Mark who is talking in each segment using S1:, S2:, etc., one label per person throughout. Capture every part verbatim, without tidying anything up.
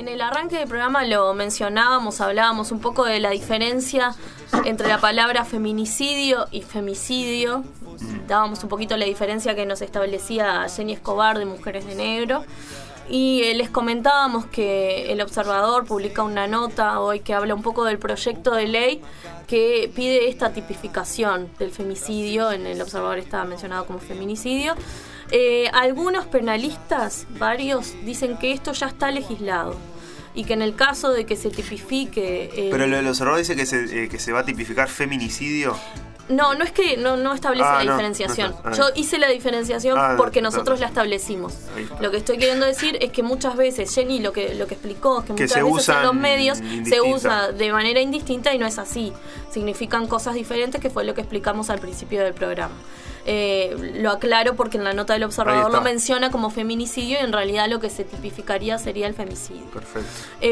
S1: En el arranque del programa lo mencionábamos, hablábamos un poco de la diferencia entre la palabra feminicidio y femicidio. Dábamos un poquito la diferencia que nos establecía Jenny Escobar de Mujeres de Negro. Y eh, les comentábamos que El Observador publica una nota hoy que habla un poco del proyecto de ley que pide esta tipificación del femicidio. En El Observador está mencionado como feminicidio. Eh, algunos penalistas, varios, dicen que esto ya está legislado y que en el caso de que se tipifique... Eh,
S2: Pero el Observador dice que se, eh, que se va a tipificar feminicidio.
S1: No, no es que no, no establece
S2: ah,
S1: la
S2: no,
S1: diferenciación.
S2: No, no,
S1: Yo hice la diferenciación
S2: ah,
S1: porque
S2: no,
S1: nosotros
S2: no,
S1: la establecimos.
S2: no.
S1: Lo que estoy queriendo decir es que muchas veces, Jenny lo que lo que explicó es que,
S2: que
S1: muchas veces en los medios
S2: indistinta.
S1: se usa de manera indistinta y no es así. Significan cosas diferentes, que fue lo que explicamos al principio del programa. Eh, lo aclaro porque en la nota del Observador lo menciona como feminicidio y en realidad lo que se tipificaría sería el femicidio.
S2: Perfecto.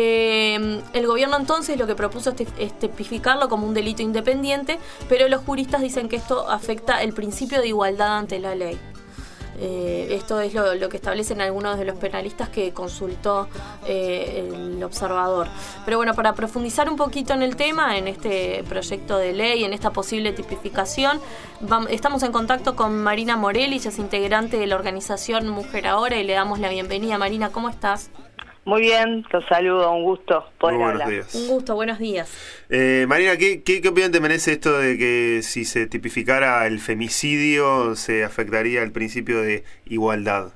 S1: Eh, el gobierno entonces lo que propuso es, es tipificarlo como un delito independiente, pero los juristas dicen que esto afecta el principio de igualdad ante la ley. Eh, esto es lo, lo que establecen algunos de los penalistas que consultó eh, el Observador. Pero bueno, para profundizar un poquito en el tema, en este proyecto de ley, en esta posible tipificación, vamos, estamos en contacto con Marina Morelli, ella es integrante de la organización Mujer Ahora, y le damos la bienvenida. Marina, ¿cómo estás?
S3: Muy bien, los saludo, un gusto poder
S2: Muy buenos
S3: hablar.
S2: días.
S1: Un gusto, buenos días.
S2: Eh, Marina, ¿qué, qué, ¿qué opinión te merece esto de que si se tipificara el femicidio se afectaría el principio de igualdad?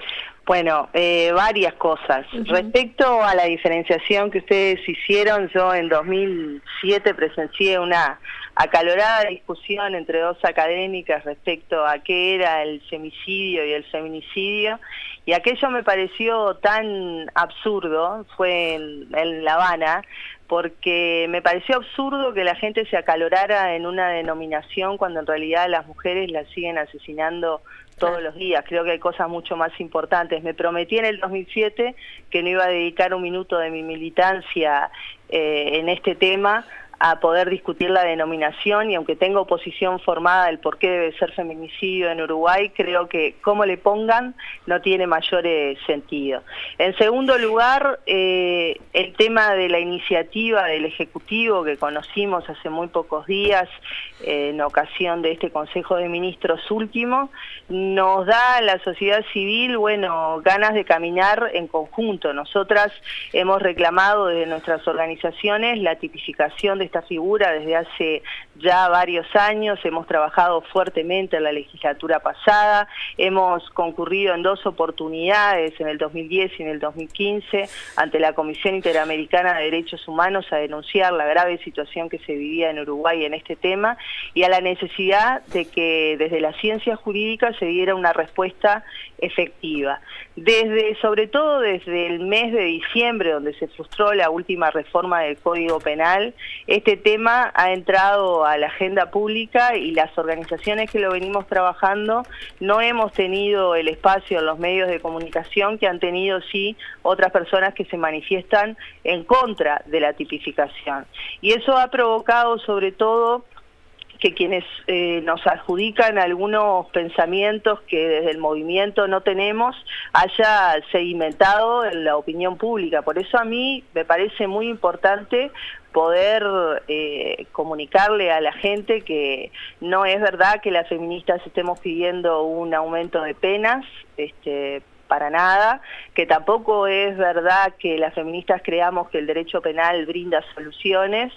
S3: Bueno, eh, varias cosas. Uh-huh. Respecto a la diferenciación que ustedes hicieron, yo en dos mil siete presencié una acalorada discusión entre dos académicas respecto a qué era el femicidio y el feminicidio, y aquello me pareció tan absurdo, fue en, en La Habana, porque me pareció absurdo que la gente se acalorara en una denominación cuando en realidad las mujeres las siguen asesinando todos los días. Creo que hay cosas mucho más importantes. Me prometí en el dos mil siete que no iba a dedicar un minuto de mi militancia eh, en este tema a poder discutir la denominación, y aunque tengo posición formada del por qué debe ser feminicidio en Uruguay, creo que como le pongan no tiene mayor eh, sentido. En segundo lugar, eh, el tema de la iniciativa del Ejecutivo que conocimos hace muy pocos días eh, en ocasión de este Consejo de Ministros último, nos da a la sociedad civil, bueno, ganas de caminar en conjunto. Nosotras hemos reclamado desde nuestras organizaciones la tipificación de esta figura desde hace ya varios años, hemos trabajado fuertemente en la legislatura pasada, hemos concurrido en dos oportunidades, en el dos mil diez y en el dos mil quince, ante la Comisión Interamericana de Derechos Humanos a denunciar la grave situación que se vivía en Uruguay en este tema y a la necesidad de que desde la ciencia jurídica se diera una respuesta efectiva. Desde, sobre todo desde el mes de diciembre, donde se frustró la última reforma del Código Penal, este tema ha entrado a la agenda pública y las organizaciones que lo venimos trabajando no hemos tenido el espacio en los medios de comunicación que han tenido sí otras personas que se manifiestan en contra de la tipificación. Y eso ha provocado sobre todo que quienes eh, nos adjudican algunos pensamientos que desde el movimiento no tenemos haya sedimentado en la opinión pública. Por eso a mí me parece muy importante poder eh, comunicarle a la gente que no es verdad que las feministas estemos pidiendo un aumento de penas, este, para nada, que tampoco es verdad que las feministas creamos que el derecho penal brinda soluciones.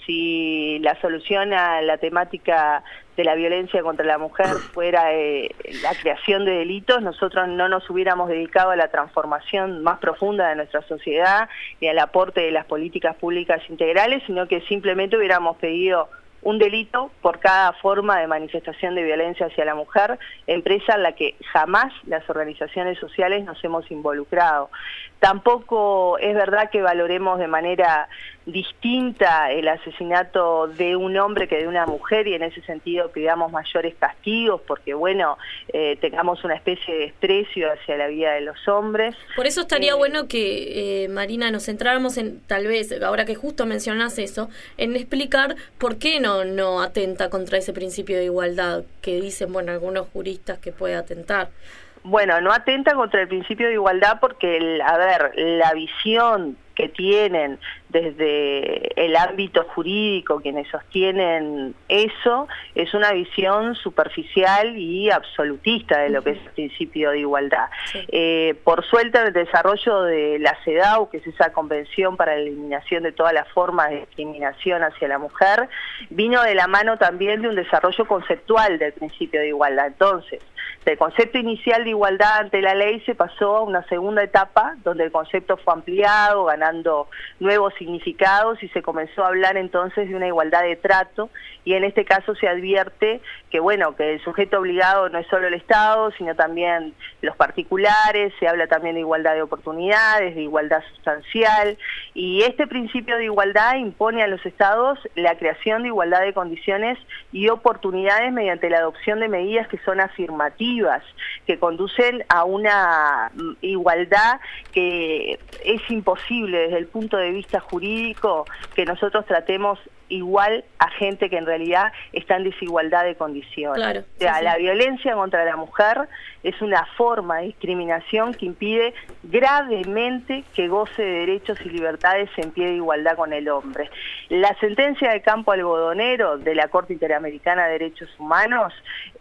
S3: Si la solución a la temática de la violencia contra la mujer fuera eh, la creación de delitos, nosotros no nos hubiéramos dedicado a la transformación más profunda de nuestra sociedad y al aporte de las políticas públicas integrales, sino que simplemente hubiéramos pedido un delito por cada forma de manifestación de violencia hacia la mujer, empresa en la que jamás las organizaciones sociales nos hemos involucrado. Tampoco es verdad que valoremos de manera distinta el asesinato de un hombre que de una mujer, y en ese sentido pidamos mayores castigos porque, bueno, eh, tengamos una especie de desprecio hacia la vida de los hombres.
S1: Por eso estaría
S3: eh,
S1: bueno que, eh, Marina, nos centráramos en, tal vez, ahora que justo mencionás eso, en explicar por qué no, no atenta contra ese principio de igualdad que dicen, bueno, algunos juristas que puede atentar.
S3: Bueno, no atenta contra el principio de igualdad porque, el, a ver, la visión que tienen desde el ámbito jurídico, quienes sostienen eso, es una visión superficial y absolutista de lo que es el principio de igualdad. Sí. Eh, por suerte, el desarrollo de la CEDAW, que es esa convención para la eliminación de todas las formas de discriminación hacia la mujer, vino de la mano también de un desarrollo conceptual del principio de igualdad. Entonces, del concepto inicial de igualdad ante la ley se pasó a una segunda etapa, donde el concepto fue ampliado, ganando nuevos significados, y se comenzó a hablar entonces de una igualdad de trato, y en este caso se advierte que, bueno, que el sujeto obligado no es solo el Estado, sino también los particulares, se habla también de igualdad de oportunidades, de igualdad sustancial, y este principio de igualdad impone a los Estados la creación de igualdad de condiciones y oportunidades mediante la adopción de medidas que son afirmativas, que conducen a una igualdad que es imposible desde el punto de vista jurídico que nosotros tratemos igual a gente que en realidad está en desigualdad de condiciones. Claro, o sea, sí, sí. La violencia contra la mujer es una forma de discriminación que impide gravemente que goce de derechos y libertades en pie de igualdad con el hombre. La sentencia de Campo Algodonero de la Corte Interamericana de Derechos Humanos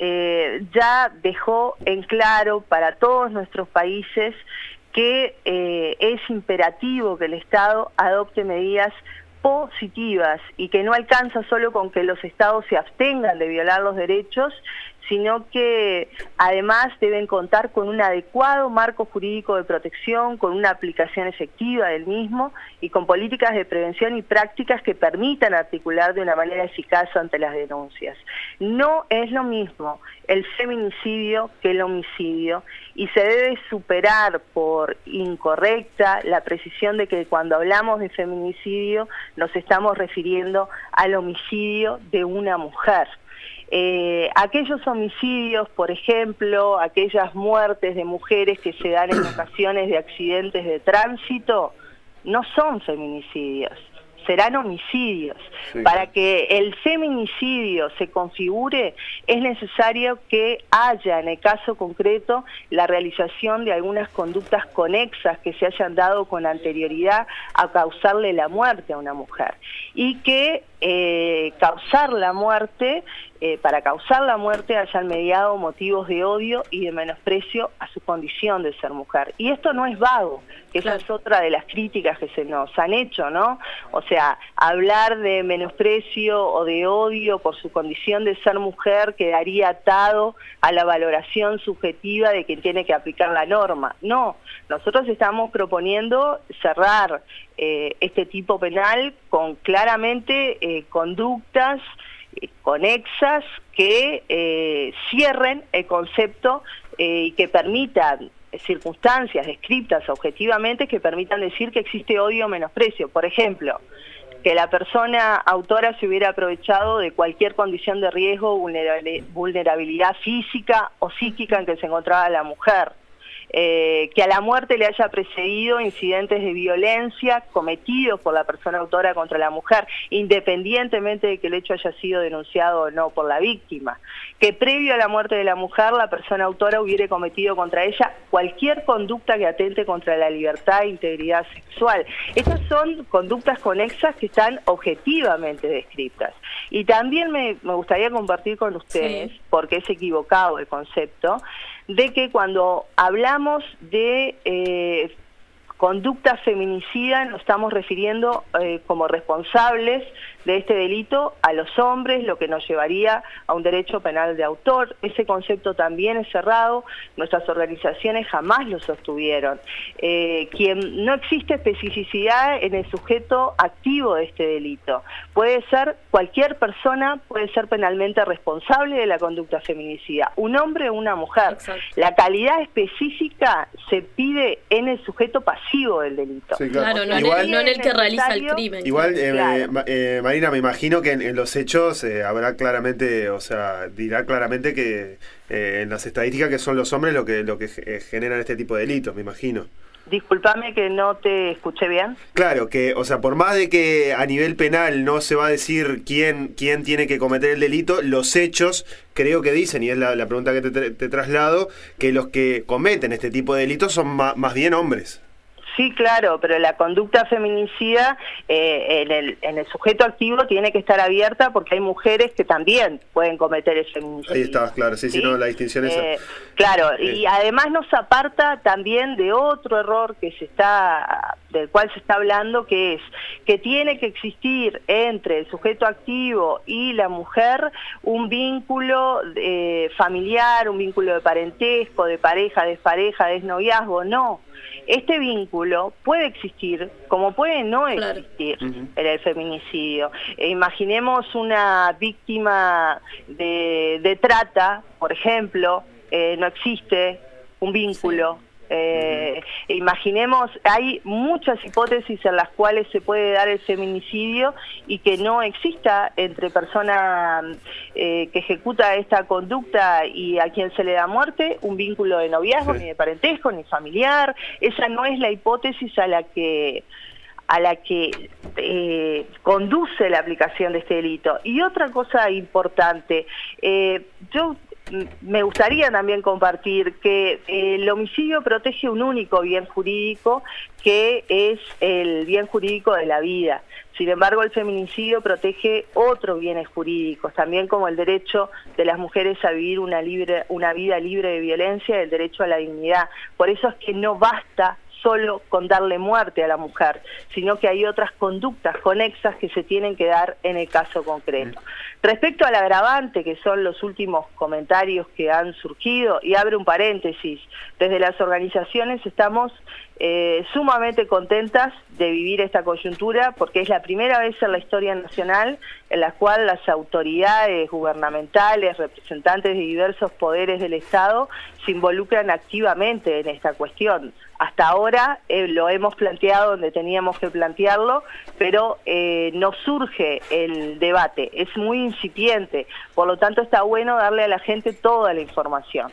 S3: eh, ya dejó en claro para todos nuestros países que eh, es imperativo que el Estado adopte medidas positivas y que no alcanza solo con que los Estados se abstengan de violar los derechos, sino que además deben contar con un adecuado marco jurídico de protección, con una aplicación efectiva del mismo y con políticas de prevención y prácticas que permitan articular de una manera eficaz ante las denuncias. No es lo mismo el feminicidio que el homicidio, y se debe superar por incorrecta la precisión de que cuando hablamos de feminicidio nos estamos refiriendo al homicidio de una mujer. Eh, aquellos homicidios, por ejemplo, aquellas muertes de mujeres que se dan en ocasiones de accidentes de tránsito, no son feminicidios, serán homicidios. Sí. Para que el feminicidio se configure es necesario que haya, en el caso concreto, la realización de algunas conductas conexas que se hayan dado con anterioridad a causarle la muerte a una mujer, y que eh, causar la muerte, eh, para causar la muerte hayan mediado motivos de odio y de menosprecio a su condición de ser mujer. Y esto no es vago, que esa es otra de las críticas que se nos han hecho, ¿no? O sea, hablar de menosprecio o de odio por su condición de ser mujer quedaría atado a la valoración subjetiva de quien tiene que aplicar la norma. No, nosotros estamos proponiendo cerrar eh, este tipo penal con claramente eh, conductas eh, conexas que eh, cierren el concepto eh, y que permitan circunstancias descritas objetivamente que permitan decir que existe odio o menosprecio. Por ejemplo, que la persona autora se hubiera aprovechado de cualquier condición de riesgo o vulnerabilidad física o psíquica en que se encontraba la mujer. Eh, que a la muerte le haya precedido incidentes de violencia cometidos por la persona autora contra la mujer, independientemente de que el hecho haya sido denunciado o no por la víctima. Que previo a la muerte de la mujer, la persona autora hubiera cometido contra ella cualquier conducta que atente contra la libertad e integridad sexual. Estas son conductas conexas que están objetivamente descritas. Y también me, me gustaría compartir con ustedes, sí, porque es equivocado el concepto, de que cuando hablamos de eh, conducta feminicida nos estamos refiriendo eh, como responsables de este delito a los hombres, lo que nos llevaría a un derecho penal de autor. Ese concepto también es cerrado, nuestras organizaciones jamás lo sostuvieron. Eh, quien no existe especificidad en el sujeto activo de este delito. Puede ser cualquier persona, puede ser penalmente responsable de la conducta feminicida, un hombre o una mujer. Exacto. La calidad específica se pide en el sujeto pasivo del delito.
S1: Sí, claro, claro, no, igual, no en el que realiza el crimen.
S2: Igual, eh, claro. eh, Marina, me imagino que en, en los hechos eh, habrá claramente, o sea, dirá claramente que eh, en las estadísticas que son los hombres lo que lo que generan este tipo de delitos, me imagino.
S3: Disculpame que no te escuché bien.
S2: Claro, que, o sea, por más de que a nivel penal no se va a decir quién, quién tiene que cometer el delito, los hechos creo que dicen, y es la, la pregunta que te, te traslado, que los que cometen este tipo de delitos son ma, más bien hombres.
S3: Sí, claro, pero la conducta feminicida eh, en, el, en el sujeto activo tiene que estar abierta porque hay mujeres que también pueden cometer el feminicidio.
S2: Ahí está, claro, sí, sí, ¿sí? No, la distinción es
S3: eh,
S2: esa.
S3: Claro,
S2: Sí.
S3: Y además nos aparta también de otro error que se está, del cual se está hablando, que es que tiene que existir entre el sujeto activo y la mujer un vínculo eh, familiar, un vínculo de parentesco, de pareja, despareja, desnoviazgo. No. Este vínculo puede existir, como puede no existir claro. uh-huh. en el feminicidio. E imaginemos una víctima de, de trata, por ejemplo, eh, no existe un vínculo. Sí. Eh, uh-huh. Imaginemos, hay muchas hipótesis en las cuales se puede dar el feminicidio y que no exista entre persona eh, que ejecuta esta conducta y a quien se le da muerte un vínculo de noviazgo, sí. ni de parentesco, ni familiar. Esa no es la hipótesis a la que a la que eh, conduce la aplicación de este delito. Y otra cosa importante, eh, yo me gustaría también compartir que el homicidio protege un único bien jurídico, que es el bien jurídico de la vida. Sin embargo, el feminicidio protege otros bienes jurídicos, también como el derecho de las mujeres a vivir una, libre, una vida libre de violencia y el derecho a la dignidad. Por eso es que no basta solo con darle muerte a la mujer, sino que hay otras conductas conexas que se tienen que dar en el caso concreto. Respecto al agravante, que son los últimos comentarios que han surgido, y abre un paréntesis, desde las organizaciones estamos eh, sumamente contentas de vivir esta coyuntura, porque es la primera vez en la historia nacional en la cual las autoridades gubernamentales, representantes de diversos poderes del Estado, se involucran activamente en esta cuestión. Hasta ahora eh, lo hemos planteado donde teníamos que plantearlo, pero eh, no surge el debate, es muy incipiente, por lo tanto está bueno darle a la gente toda la información.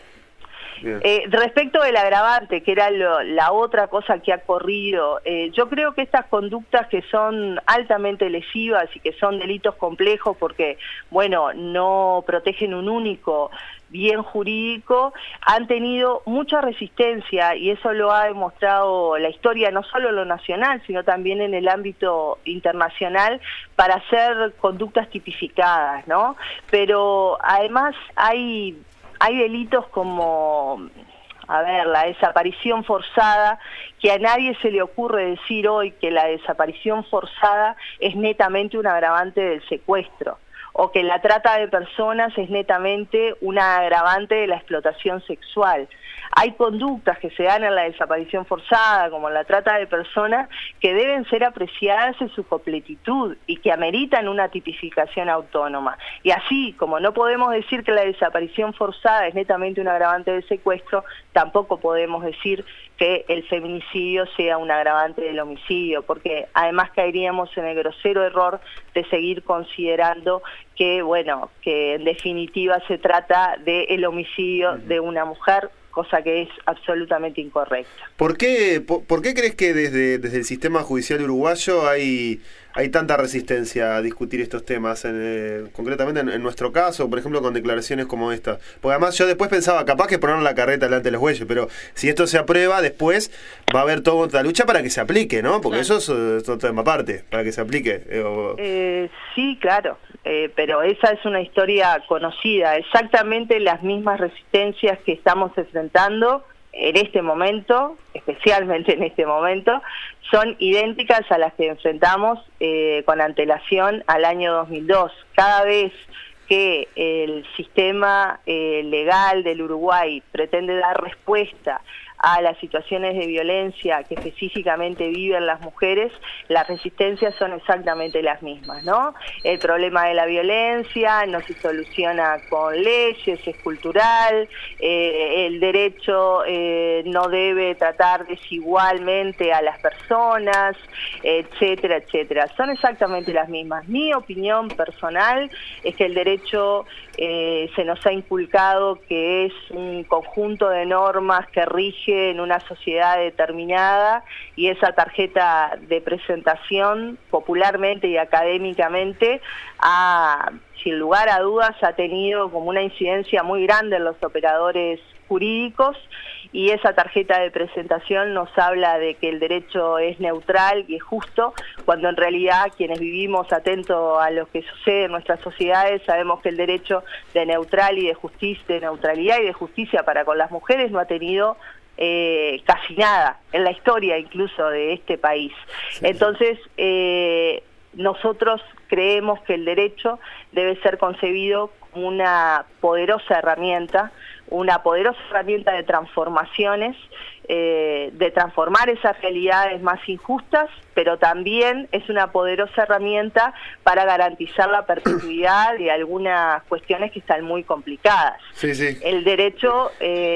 S3: Eh, respecto del agravante, que era lo, la otra cosa que ha corrido, eh, yo creo que estas conductas que son altamente lesivas y que son delitos complejos porque, bueno, no protegen un único bien jurídico, han tenido mucha resistencia y eso lo ha demostrado la historia, no solo en lo nacional, sino también en el ámbito internacional, para hacer conductas tipificadas, ¿no? Pero además hay... Hay delitos como, a ver, la desaparición forzada, que a nadie se le ocurre decir hoy que la desaparición forzada es netamente un agravante del secuestro, o que la trata de personas es netamente un agravante de la explotación sexual. Hay conductas que se dan en la desaparición forzada, como la trata de personas, que deben ser apreciadas en su completitud y que ameritan una tipificación autónoma. Y así, como no podemos decir que la desaparición forzada es netamente un agravante del secuestro, tampoco podemos decir que el feminicidio sea un agravante del homicidio, porque además caeríamos en el grosero error de seguir considerando que, bueno, que en definitiva se trata del homicidio de una mujer, cosa que es absolutamente incorrecta.
S2: ¿Por qué, por, por qué crees que desde, desde el sistema judicial uruguayo hay, hay tanta resistencia a discutir estos temas, en, eh, concretamente en, en nuestro caso, por ejemplo, con declaraciones como esta? Porque además yo después pensaba, capaz que poner la carreta delante de los bueyes, pero si esto se aprueba, después va a haber toda otra lucha para que se aplique, ¿no? Porque claro. eso es, es otro tema aparte, para que se aplique. Eh, o...
S3: eh, sí, claro. Eh, pero esa es una historia conocida, exactamente las mismas resistencias que estamos enfrentando en este momento, especialmente en este momento, son idénticas a las que enfrentamos eh, con antelación al año dos mil dos. Cada vez que el sistema eh, legal del Uruguay pretende dar respuesta a las situaciones de violencia que específicamente viven las mujeres, las resistencias son exactamente las mismas, ¿no? El problema de la violencia no se soluciona con leyes, es cultural, eh, el derecho eh, no debe tratar desigualmente a las personas, etcétera, etcétera. Son exactamente las mismas. Mi opinión personal es que el derecho eh, se nos ha inculcado que es un conjunto de normas que rige nace en una sociedad determinada y esa tarjeta de presentación, popularmente y académicamente, ha, sin lugar a dudas, ha tenido como una incidencia muy grande en los operadores jurídicos, y esa tarjeta de presentación nos habla de que el derecho es neutral y es justo, cuando en realidad quienes vivimos atentos a lo que sucede en nuestras sociedades sabemos que el derecho de neutral y de justicia, de neutralidad y de justicia para con las mujeres no ha tenido eh, casi nada en la historia incluso de este país. Sí. Entonces, eh, nosotros creemos que el derecho debe ser concebido como una poderosa herramienta, una poderosa herramienta de transformaciones, eh, de transformar esas realidades más injustas, pero también es una poderosa herramienta para garantizar la perpetuidad de algunas cuestiones que están muy complicadas. Sí, sí. El derecho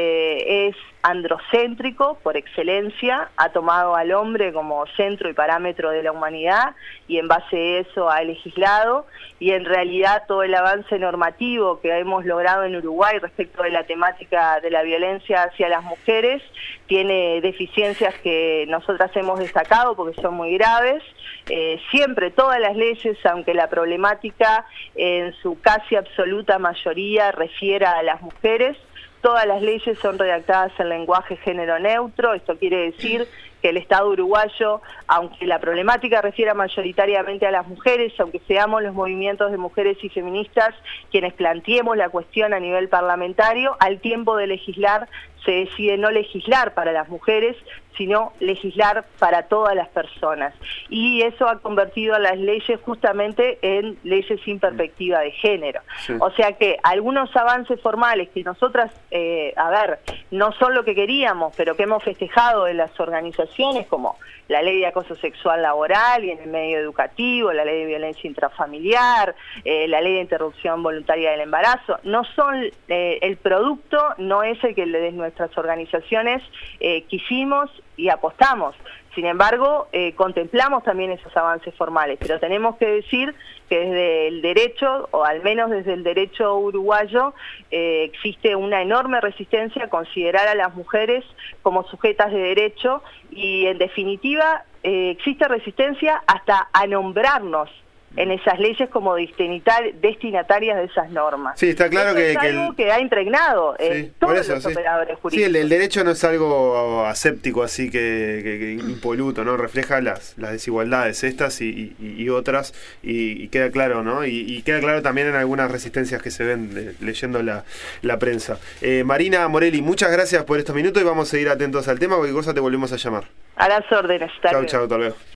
S3: eh, es androcéntrico por excelencia, ha tomado al hombre como centro y parámetro de la humanidad y en base a eso ha legislado, y en realidad todo el avance normativo que hemos logrado en Uruguay respecto de la temática de la violencia hacia las mujeres tiene deficiencias que nosotras hemos destacado porque son muy graves. Eh, siempre todas las leyes, aunque la problemática en su casi absoluta mayoría refiera a las mujeres, todas las leyes son redactadas en lenguaje género neutro. Esto quiere decir que el Estado uruguayo, aunque la problemática refiera mayoritariamente a las mujeres, aunque seamos los movimientos de mujeres y feministas quienes planteemos la cuestión a nivel parlamentario, al tiempo de legislar se decide no legislar para las mujeres, sino legislar para todas las personas. Y eso ha convertido a las leyes justamente en leyes sin perspectiva de género. Sí. O sea que algunos avances formales que nosotras, eh, a ver, no son lo que queríamos, pero que hemos festejado en las organizaciones, como la ley de acoso sexual laboral y en el medio educativo, la ley de violencia intrafamiliar, eh, la ley de interrupción voluntaria del embarazo, no son, eh, el producto no es el que desde nuestras organizaciones eh, quisimos y apostamos. Sin embargo, eh, contemplamos también esos avances formales, pero tenemos que decir que desde el derecho, o al menos desde el derecho uruguayo, eh, existe una enorme resistencia a considerar a las mujeres como sujetas de derecho y, en definitiva, eh, existe resistencia hasta a nombrarnos en esas leyes como destinatarias de esas normas.
S2: Sí, está claro que,
S3: es algo
S2: que, el...
S3: que ha impregnado
S2: sí,
S3: en todos
S2: eso,
S3: los
S2: sí.
S3: operadores jurídicos.
S2: Sí, el, el derecho no es algo aséptico, así que, que, que impoluto, ¿no? Refleja las, las desigualdades estas y, y, y otras, y, y queda claro, ¿no? Y, y queda claro también en algunas resistencias que se ven de, leyendo la, la prensa. Eh, Marina Morelli, muchas gracias por estos minutos y vamos a seguir atentos al tema. Cualquier cosa te volvemos a llamar.
S3: A las órdenes.
S2: Chau, chau, hasta luego.